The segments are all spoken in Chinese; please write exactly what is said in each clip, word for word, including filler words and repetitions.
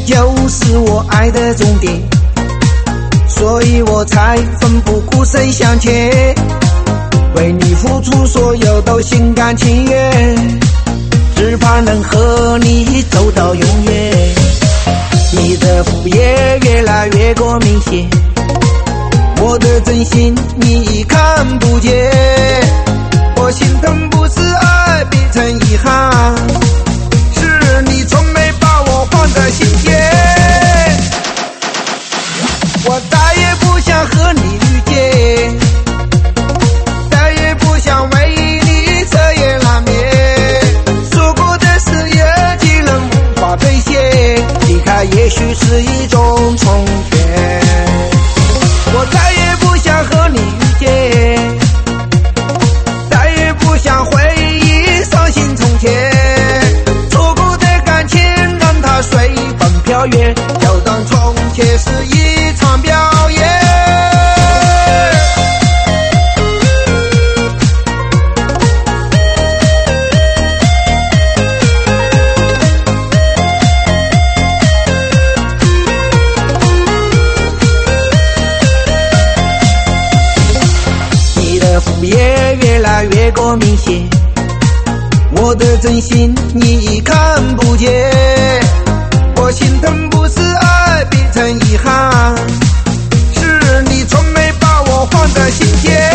就是我爱的终点，所以我才奋不顾身向前，为你付出所有都心甘情愿，只怕能和你走到永远。你的敷衍越来越过明显，我的真心你看不见，我心疼不是爱变成遗憾，是你从没把我放在心间。我再也不想和你遇见，再也不想为你彻夜难眠，说过的誓言竟然无法兑现，离开也许是一种成全。我再也不想和你遇见，再也不想回忆伤心从前，错过的感情让它随风飘远，就当从前是一场表演。你的敷衍越来越过明显，我的真心你看不见，我心疼不是爱变成遗憾，是你从没把我放在心间。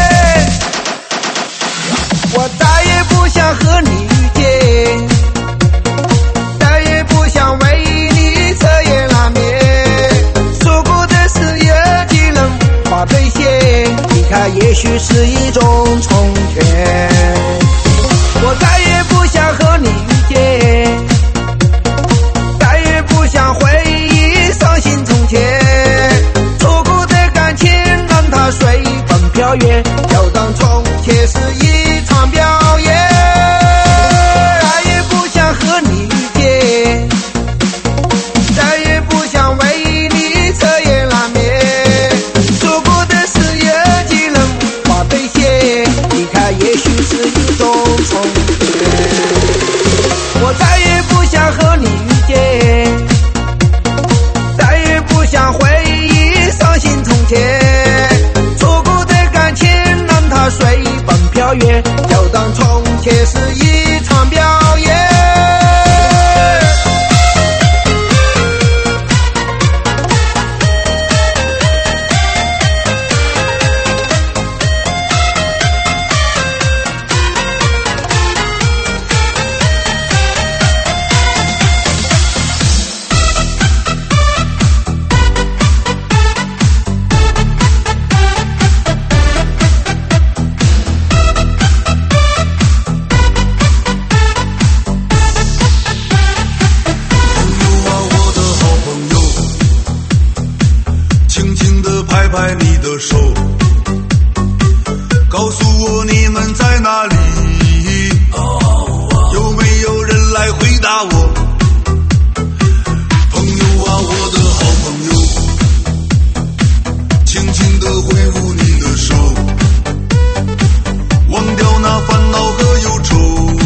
我再也不想和你遇见，再也不想为你彻夜难眠，说过的誓言竟然无法兑现，离开也许是一种成全。我再也不想和你遇见，再也不想回忆伤心从前，错过的感情让它随风飘远，就当从前是一场表演。再也不想和你遇见，再也不想为你彻夜难眠，说过的誓言竟然无法兑现，离开也许是一种成全。我再也不想和你遇见，再也不想回忆伤心从前，错过的感情让它随风飘远，就当从前是一场表演。 拍你的手，告诉我你们在哪里，有没有人来回答我？朋友啊，我的好朋友，轻轻地挥舞你的手，忘掉那烦恼和忧愁，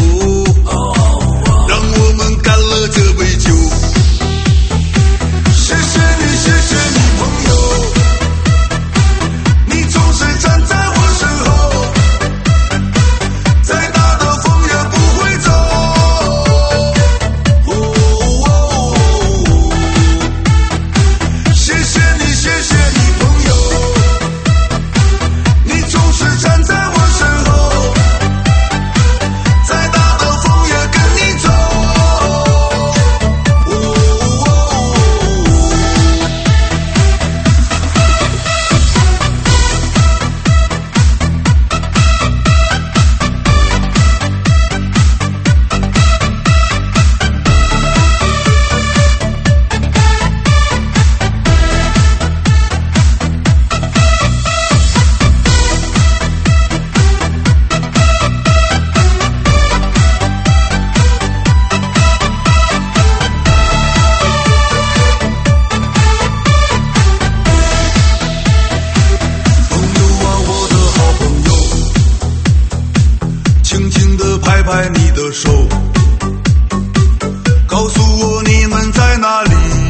让我们干了这杯酒。谢谢你，谢谢你，朋友，站在我身后，再大的风也不会走。哦哦哦、谢谢你，谢谢你，朋友，你总是站在我身后，再大的风也跟你走。哦哦、拍拍你的手，告诉我你们在哪里。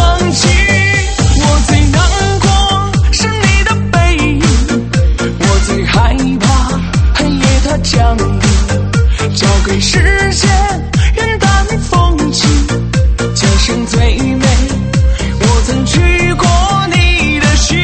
想起，我最难过是你的背影，我最害怕黑夜它降临，交给时间云淡风轻，今生最美，我曾去过你的心。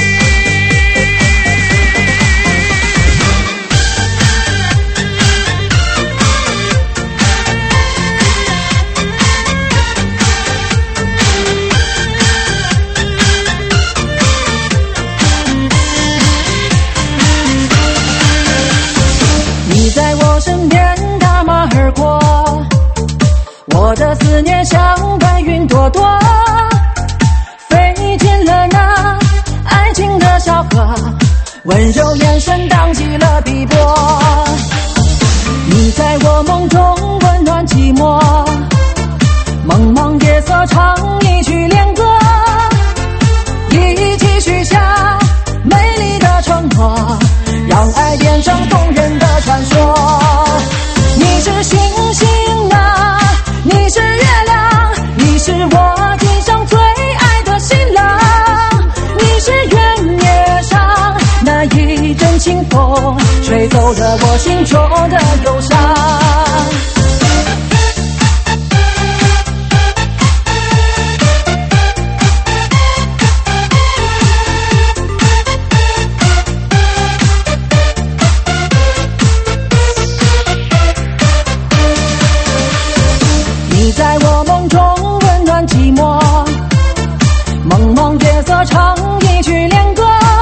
你在我身边打马而过，我的思念像白云朵朵，飞进了那爱情的小河，温柔眼神荡起了碧波。你在我梦中温暖寂寞，茫茫夜色唱一曲恋歌，一起许下美丽的承诺，让爱变成动人的传说。你是星星啊，你是月亮，你是我今生最爱的新郎，你是原野上那一阵清风，吹走了我心中的忧伤。你在我梦中温暖寂寞，茫茫夜色唱一曲恋歌，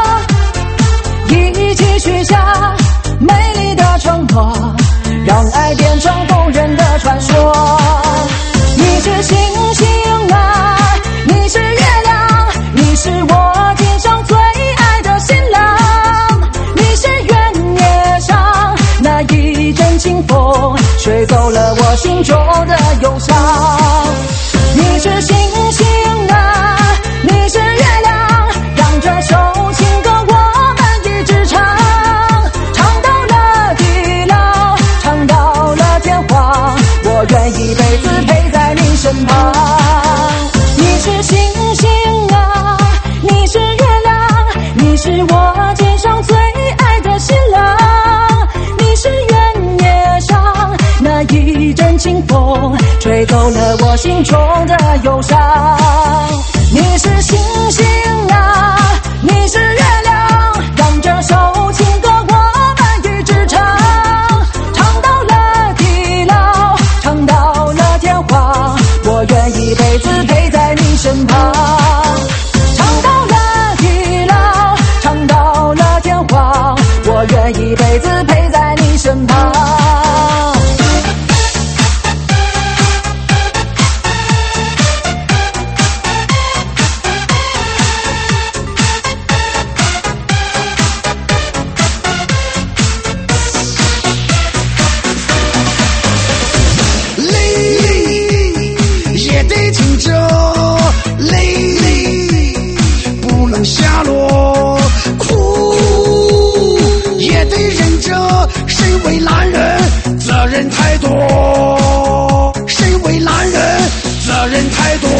一起许下美丽的承诺，让爱变成动人的传说。你是星星啊，你是月亮，你是我今生最爱的新郎，你是原野上那一阵清风，吹走了我心中的忧伤。你是星星啊，你是月亮，让这首情歌我们一直唱，唱到了地老，唱到了天荒，我愿一辈子陪在你身旁。你是星星啊，你是月亮，你是我今生最爱的新郎，你是原野上那一阵清风，吹走了我心中的忧伤。你是星星啊，你是月亮，让这首情歌我们一直唱，唱到了地老，唱到了天荒，我愿一辈子陪在你身旁。唱到了地老，唱到了天荒，我愿一辈子陪在你身旁。 下落，哭也得忍着，谁为男人责任太多，谁为男人责任太多。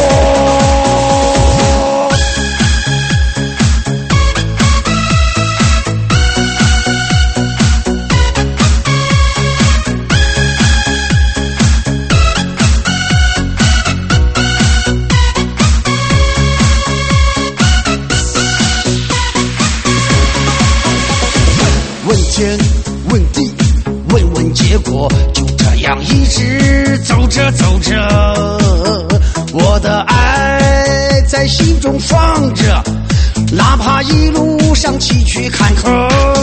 问天问地问问结果，就这样一直走着走着，我的爱在心中放着，哪怕一路上崎岖坎坷。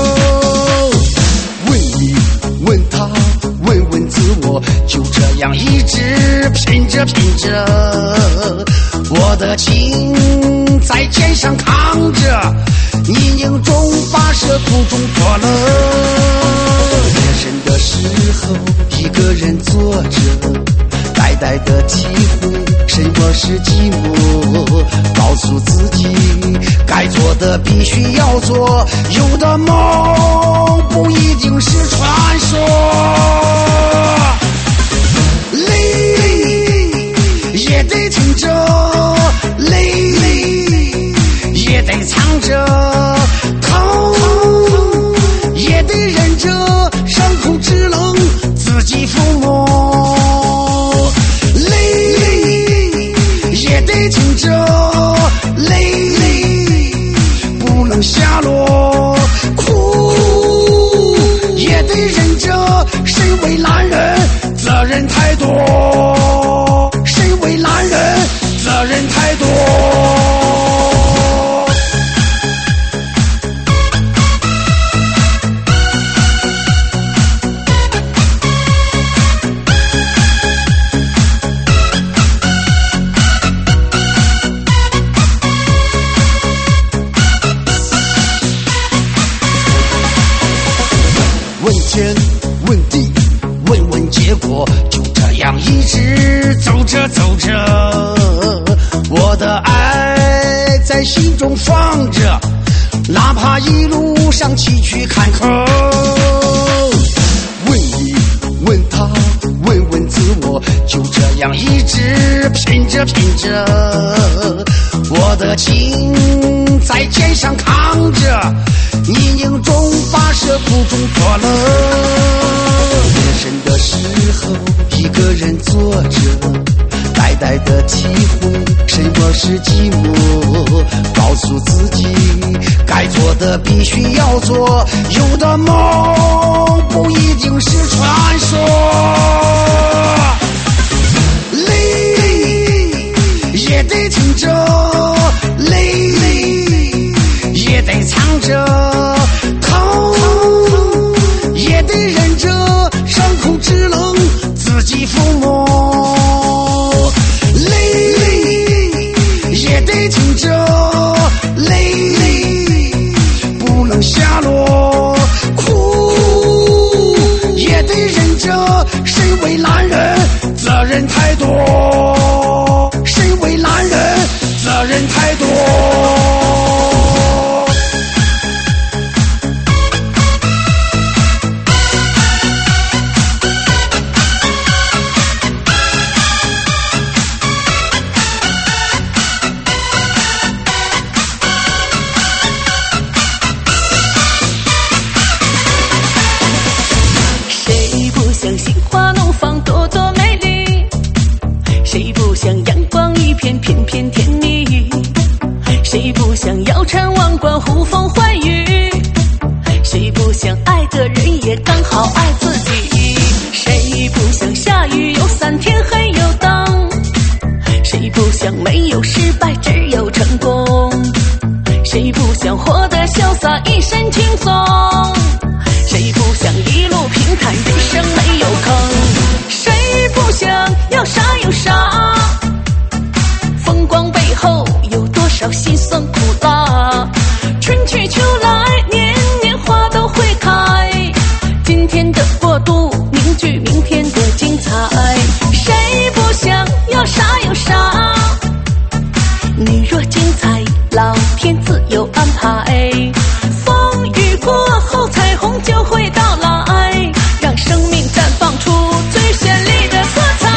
问你问他问问自我，就这样一直拼着拼着，我的情在肩上扛着，阴影中跋涉，途中破了。夜深的时候，一个人坐着，呆呆的体会什么是寂寞。告诉自己，该做的必须要做，有的梦不一定是传说。累也得挺着，累天问地，问问结果，就这样一直走着走着，我的爱在心中放着，哪怕一路上崎岖坎坷。问你问他问问自我，就这样一直拼着拼着，我的情在肩上扛着，阴影中跋涉，苦中作乐。夜深的时候一个人坐着，呆呆的体会什么是寂寞，告诉自己该做的必须要做，有的梦不一定是传说。累也得听着，累也得藏着，疼也得忍着，伤口只能自己抚摸。累也得听着，累不能下落，哭也得忍着，谁为男人责任太多，谁为男人责任太多。 偏偏甜蜜，谁不想腰缠万贯呼风唤雨，谁不想爱的人也刚好爱自己，谁不想下雨有伞天黑有灯，谁不想没有失败只有成功，谁不想活得潇洒一身轻松，谁不想一路平坦人生没有坑，谁不想要啥有啥，风光背后有多少辛酸苦辣，春去秋来年年花都会开，今天的过渡凝聚明天的精彩，谁不想要啥有啥，你若精彩老天自有安排，风雨过后彩虹就会到来，让生命绽放出最绚丽的色彩。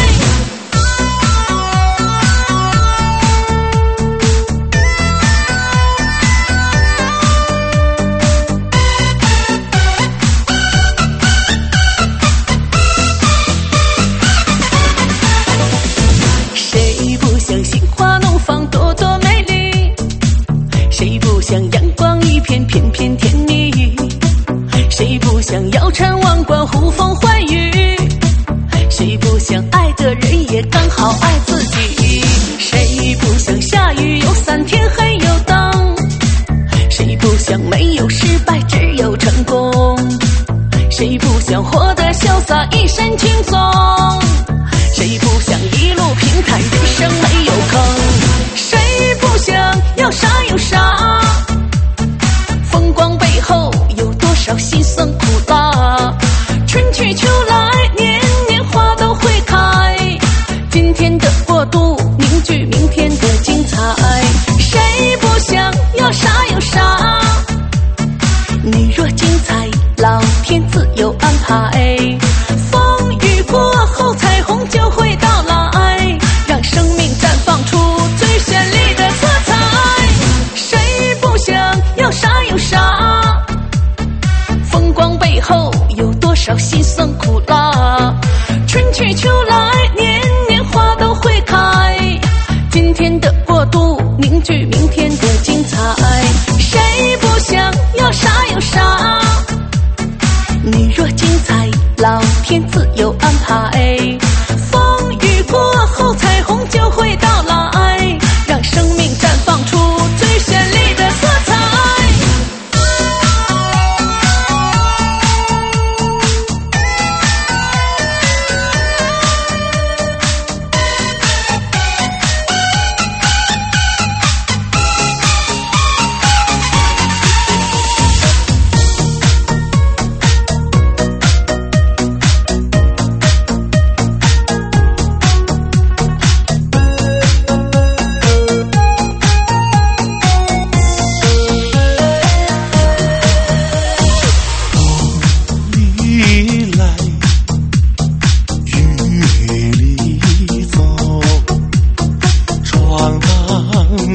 谁不想心花怒放朵朵美丽，谁不想阳光一片片片甜蜜，谁不想腰缠万贯呼风唤雨，谁不想爱的人也刚好爱自己，谁不想下雨有伞天黑有灯，谁不想没有失败只有成功，谁不想活得潇洒一身轻松，谁不想一路平坦人生没有坑，谁不想要啥有啥，风光背后有多少辛酸苦辣，春去秋来年年花都会开，今天的过渡凝聚明天的精彩，谁不想要啥有啥，你若精彩老天自有安排，风雨过后彩虹就会到来，让生命绽放出最绚丽的色彩，谁不想要啥有啥，风光背后有多少辛酸苦辣，春去秋来年年花都会开，今天的过渡凝聚明天的精彩，谁不想要啥有啥，你若精彩老天自有安排，风雨过后彩虹就会到来，让生命绽放出最绚丽的色彩。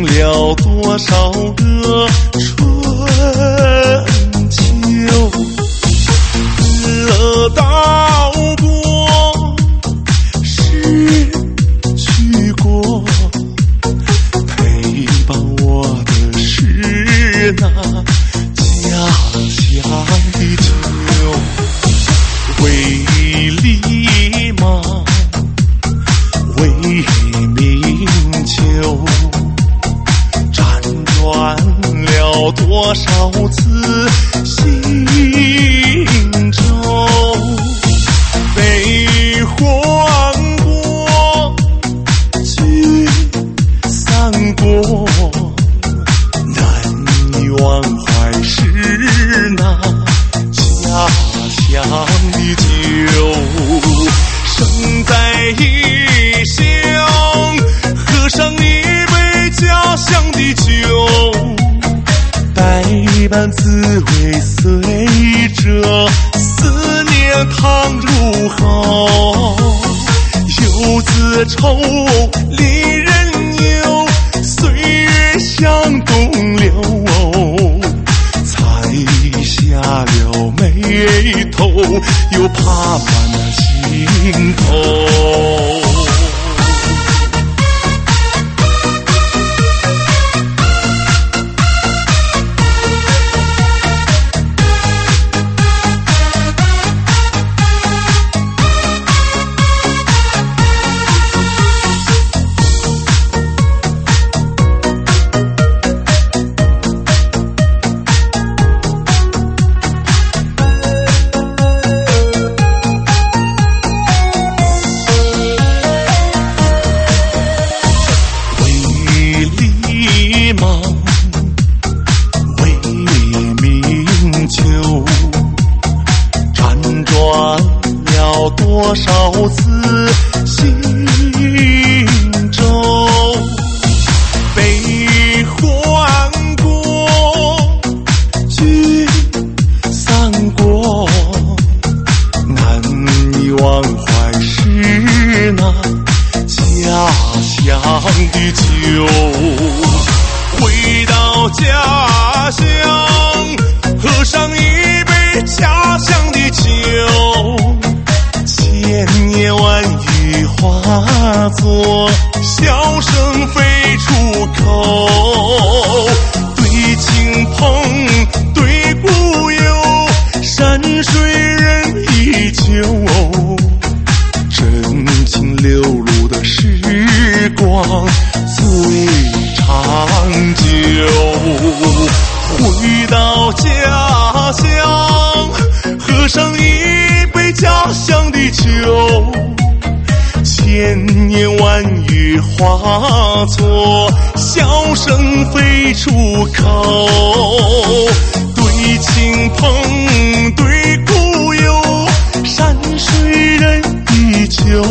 了多少个春秋，得到过，失去过，陪伴我的是那家乡的酒，为利吗？为民求，辗转了多少次心舟，悲欢过，聚散过，难以忘怀是那家乡的酒，生在异乡，喝上一杯家乡的酒，百般滋味随着思念烫入喉，游子愁，离人忧，岁月向东流，才下了眉头，又爬满了心头。多少次心舟，悲欢过，聚散过，难以忘怀是那家乡的酒，回到家乡，喝上一杯家乡的酒，千言万语化作笑声飞出口，对亲朋对故友，山水人依旧，真情流露的时光最长久，回到家乡，喝上一杯家乡的酒，千言万语化作笑声飞出口，对亲朋对故友，山水人依旧，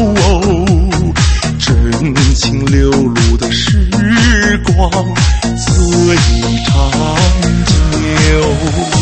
真情流露的时光最长久。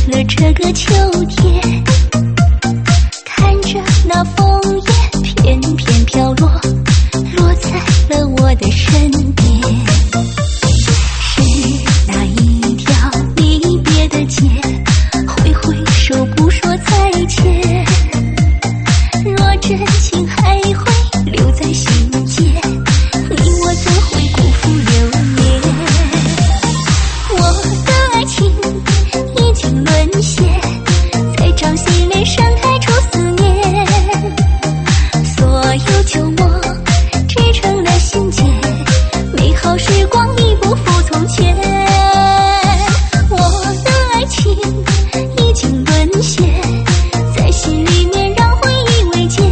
了这个秋天，看着那枫叶片片飘落，落在了我的身边。是那一条离别的街，挥挥手不说再见，若真情还会留在心间，你我怎会辜负流年？我的爱情已经沦陷，在掌心里盛开出思念，所有旧梦织成了心结，美好时光已不复从前。我的爱情已经沦陷，在心里面让回忆未见，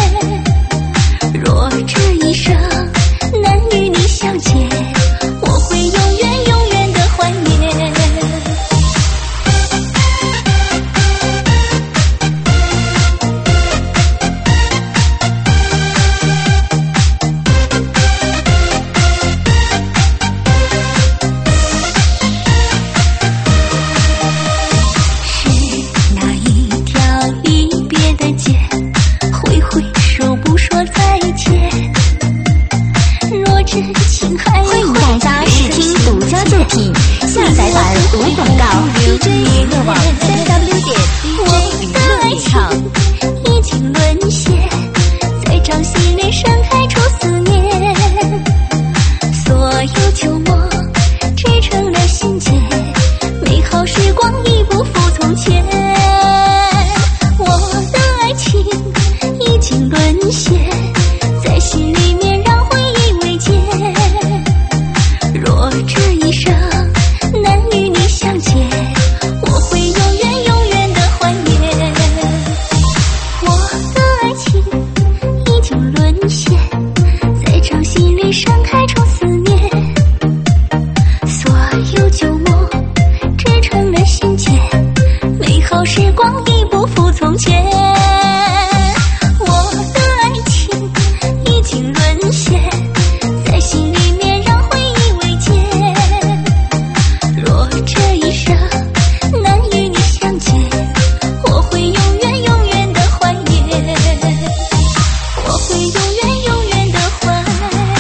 若这一生难与你相见，我会永远永远的怀念。是那一条离别的街，挥挥手不说再见，若真情还欢迎大家试听独家作品，下载版无广告 D J 娱乐网三 W 点 D J 娱乐演唱。 已经沦陷，在掌心里盛开出思念，所有旧梦织成了心结，美好时光已不复从前。我的爱情已经沦陷，在心里面让回忆未见，若这一生难与你相见，我会永远永远的怀念。我的爱情已经沦陷，在掌心里盛开出思念，所有旧梦织成了心结，美好时光已不复从前。我的爱情已经沦陷，在心里面让回忆未见，若这一生难与你相见，我会永远永远的怀念，我会永远永远的怀念。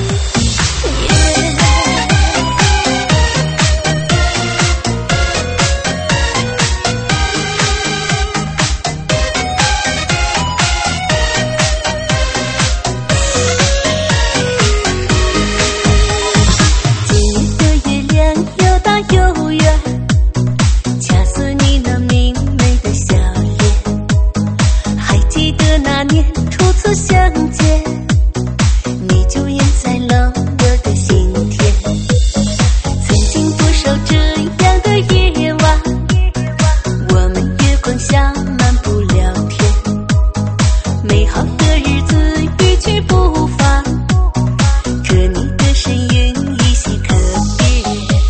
今夜的月亮又大又圆，恰似你那明媚的笑脸。还记得那年初次相见，你就印在了我的心田。曾经多少这样的夜晚，我们月光下漫步聊天，美好的日子一去不返，可你的身影依稀可辨。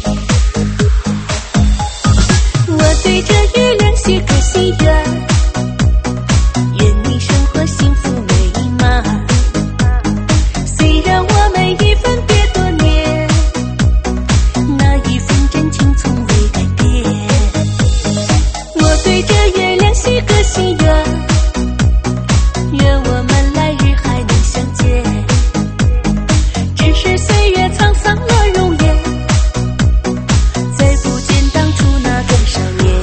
我对着月亮许个心愿，愿你生活幸福美满。虽然我们已分别多年，那一份真情从未改变。我对着月亮许个心愿，愿我们来日还能相见。只是岁月沧桑了容颜，再不见当初那个少年。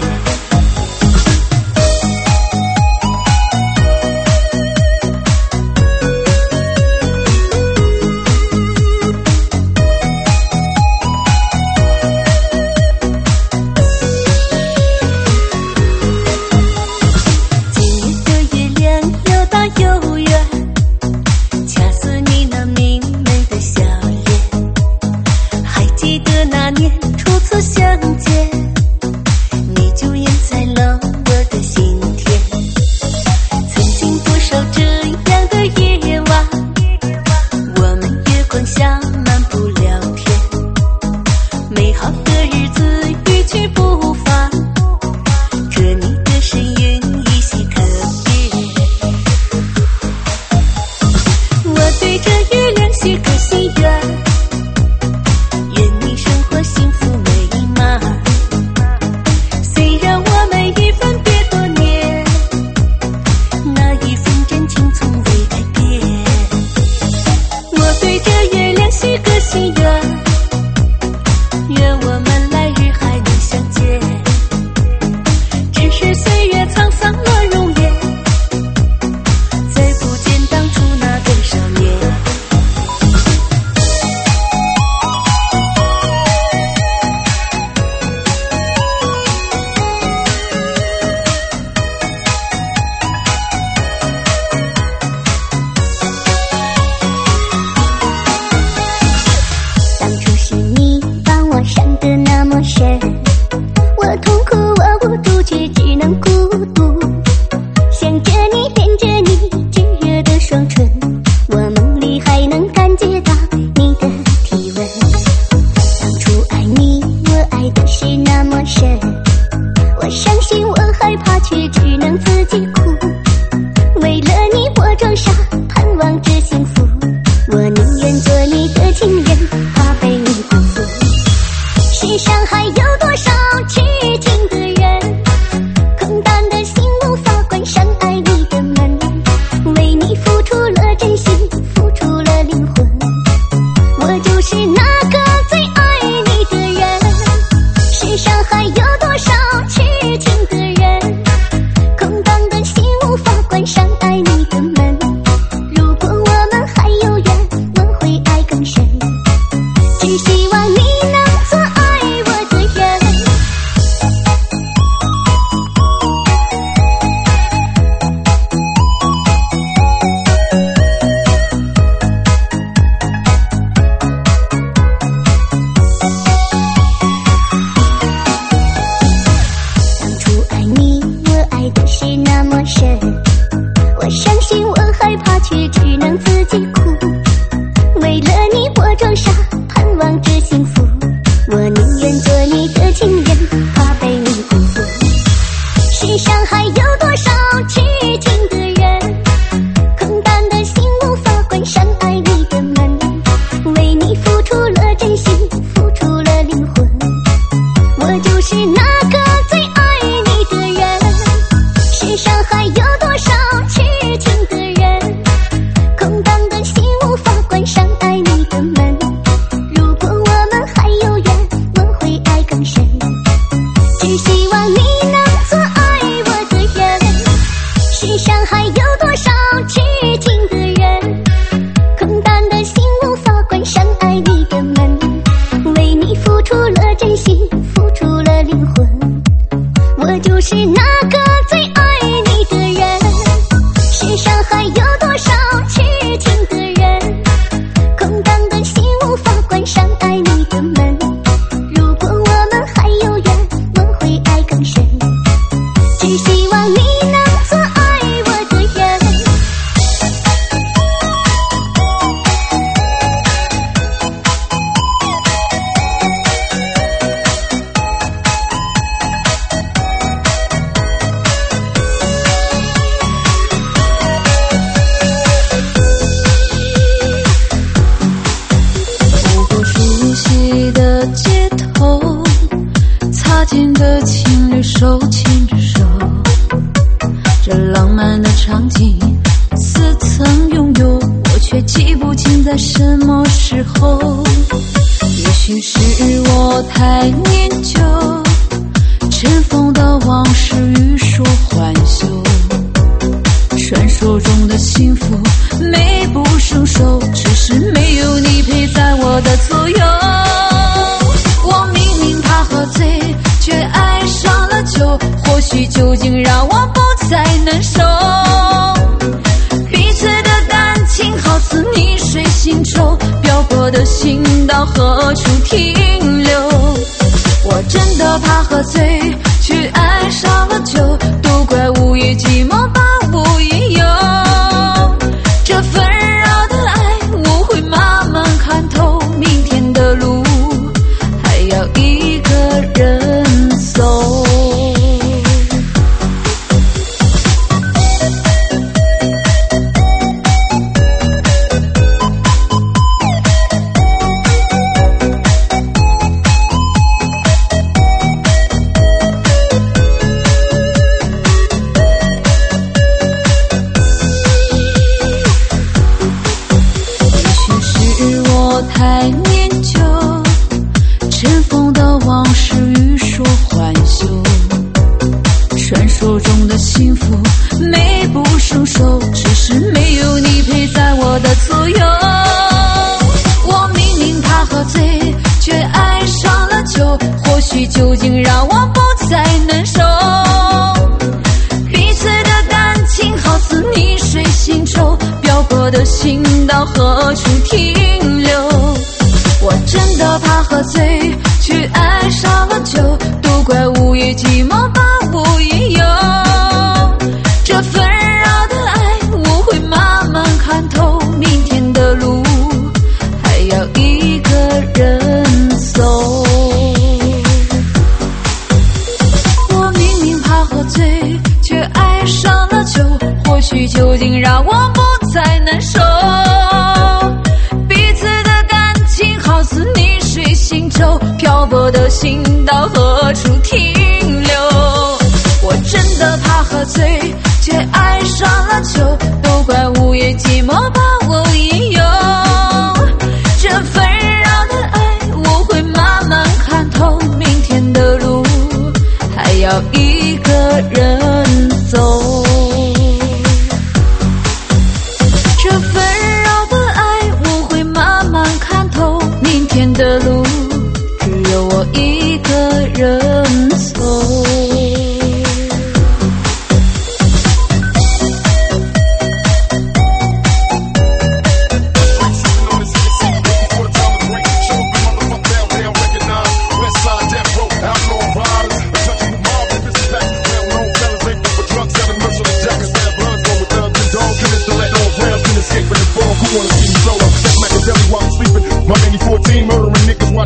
是岁月沧桑了容颜，再不见当初那个少年。当初是你把我伤得那么深，我痛苦握不住，却只能孤独。想着你，恋着你，炙热的双唇，我梦里还能感觉到你的体温。当初爱你，我爱的是那么深，我伤心，我害怕，却只能自己哭。为了你，我装傻，盼望着幸福。我宁愿做你的情人，怕被你辜负。世上还有多少痴情的人，空荡的心无法关上爱你的门，为你付出了真心，付出了灵魂。我就是那个最爱你的人。世上还有多少痴情的人，空荡的心无法关上爱你的门。如果我们还有缘，我会爱更深。只希望你能做爱我的人。当初爱你，我爱的是那么深，我伤心，我害怕，却只能自己哭。为了你，我装傻，盼望着幸福。我宁愿做你的情人，怕被你辜负。世上还有多少痴情的人，空荡的心无法关上爱你的门，为你付出了真心，付出了灵魂。我就是那个最爱你的人。世上还有多少痴情的人，空荡的心无法关上爱你的门。如果我们还有缘，我会爱更深。只希望你能做爱我的人。世上还有多少痴情的人，空荡的心无法关上爱你的门，为你付出了真心，付出了灵魂。我就是那个最爱你的人。世上还有多少痴情的人，空荡的心无法关上爱你的门。如果我们还有缘，我会爱更深。只希望你能做爱我的人。 走过熟悉的街头，擦肩的情侣手牵着手，这浪漫的场景似曾拥有，我却记不清在什么时候。也许是我太念旧，尘封的往事欲说还休，传说中的幸福美不胜收，只是没有你陪在我的左右。我明明怕喝醉，却爱上了酒，或许酒精让我不再难受。彼此的感情好似逆水行舟，漂泊的心到何处停留？我真的怕喝醉，却爱上了酒，都怪午夜寂寞把我引诱。这纷扰的爱，我会慢慢看透，明天的路还要一个人走。 传说中的幸福美不胜收，只是没有你陪在我的左右。我明明怕喝醉，却爱上了酒，或许酒精让我不再难受。彼此的感情好似泥水行舟，漂泊的心到何处停留？我真的怕喝醉，却爱上了酒，都怪午夜寂寞把我引诱。这纷扰的爱我会慢慢看透，明天的路还要一个人走。我明明怕喝醉，却爱上了酒，或许酒精让我不再难受。漂泊的心到何处停留？我真的怕喝醉，却爱上了酒，都怪午夜寂寞把我引诱。这纷扰的爱我会慢慢看透，明天的路还要一个人走。这纷扰的爱我会慢慢看透，明天的路只有我一个人走。 My fourteen murdering niggas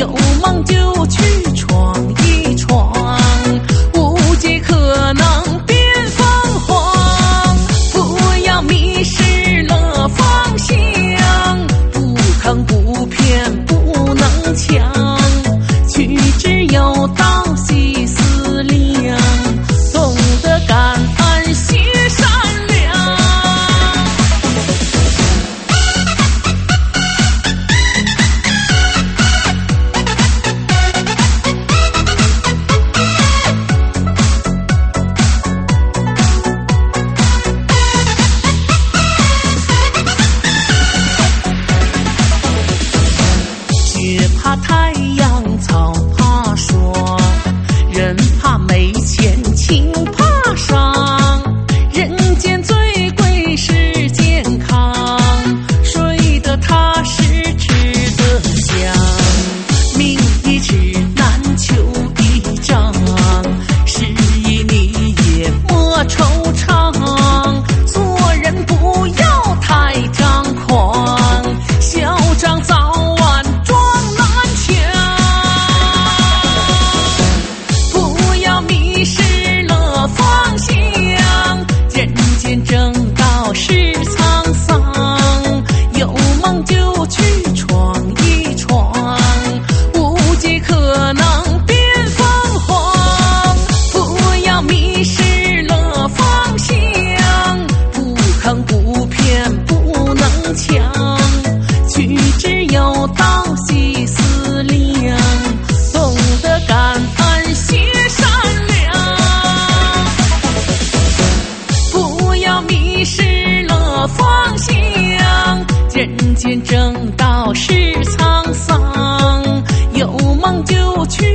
有梦就去闯一闯，无计可能变凤凰。不要迷失了方向，不坑不骗不能抢，取之有道细思量，懂得感恩些善良。雪怕太阳，草怕霜，人怕没钱，情怕伤。人间最贵是健康，睡得踏实，吃得香。命一指难求一丈，失意你也莫惆怅。做人不要太张狂，嚣张早晚撞南墙。不要迷失了方向，人间正道是沧桑。有梦就去闯一闯，无计可能变凤凰。不要迷失了方向，不坑不骗不能抢，取之有道细思量，懂得感恩些善良。不要迷失了方向，人间正道是沧桑。有梦就去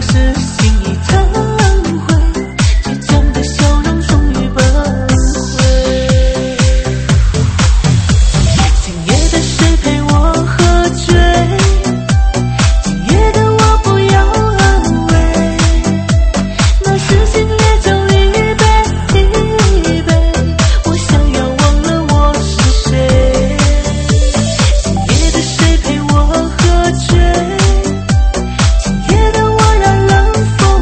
时心已淌灰，倔强的笑容终于崩溃。今夜的谁陪我喝醉？今夜的我不要安慰，那撕心裂酒一杯一杯，我想要忘了我是谁。今夜的谁陪我喝醉？今夜的我染了风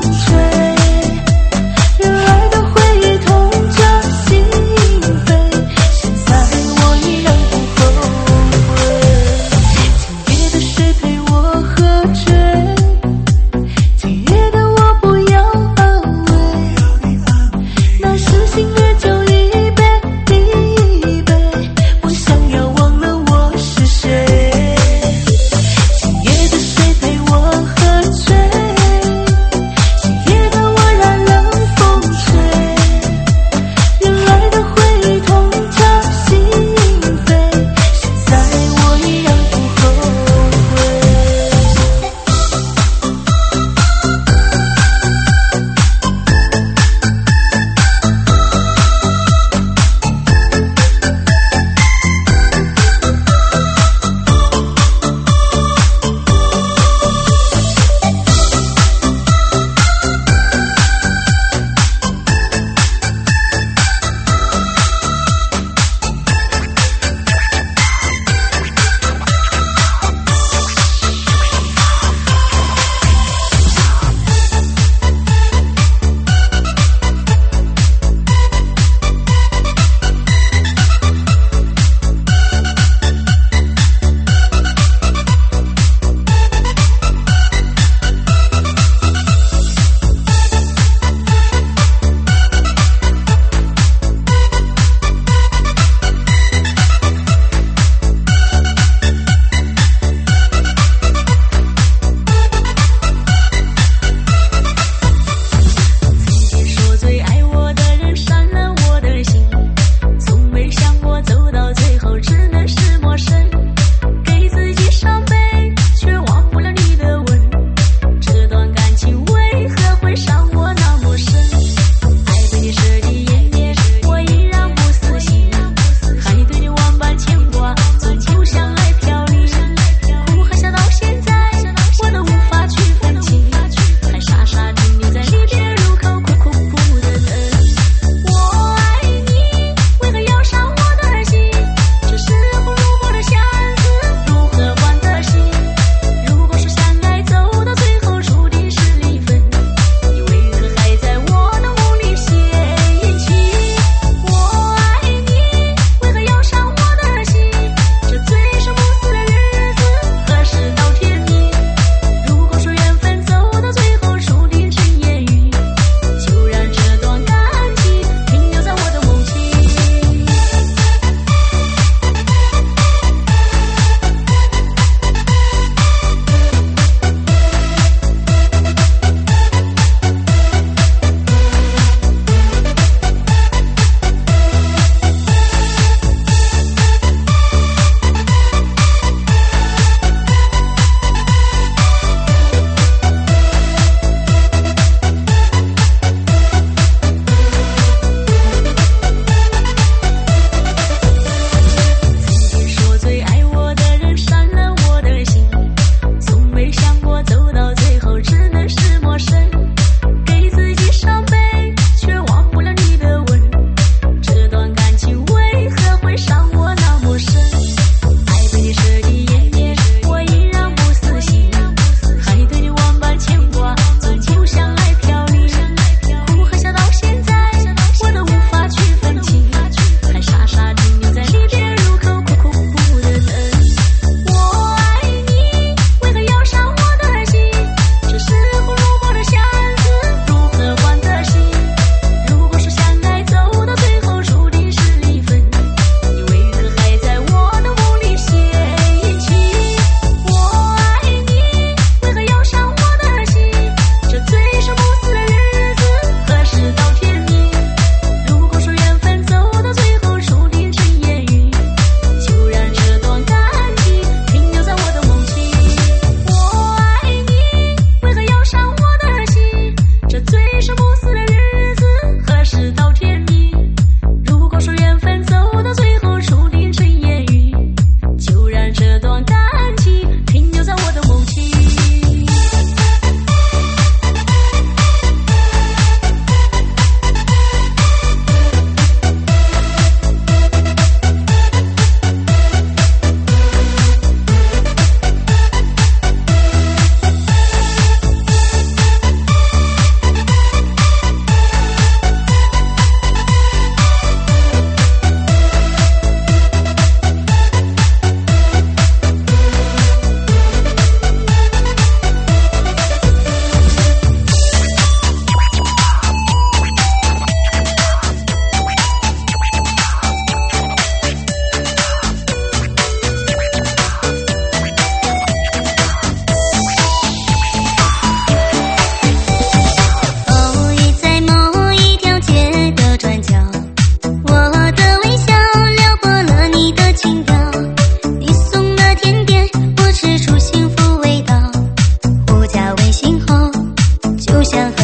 想和